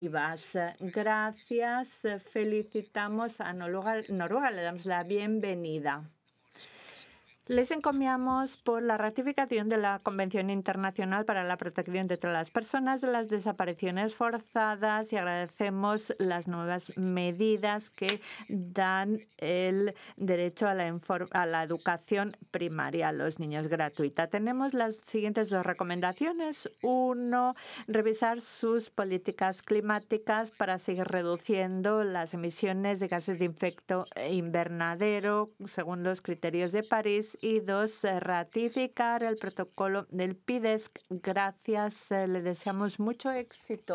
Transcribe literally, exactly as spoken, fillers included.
Gracias. Felicitamos a Noruega, Noruega, le damos la bienvenida. Les encomiamos por la ratificación de la Convención Internacional para la Protección de todas las personas de las desapariciones forzadas y agradecemos las nuevas medidas que dan el derecho a la, a la educación primaria a los niños gratuita. Tenemos las siguientes dos recomendaciones. Uno, revisar sus políticas climáticas para seguir reduciendo las emisiones de gases de efecto invernadero según los criterios de París. Y dos, ratificar el protocolo del P I D E S C. Gracias, le deseamos mucho éxito.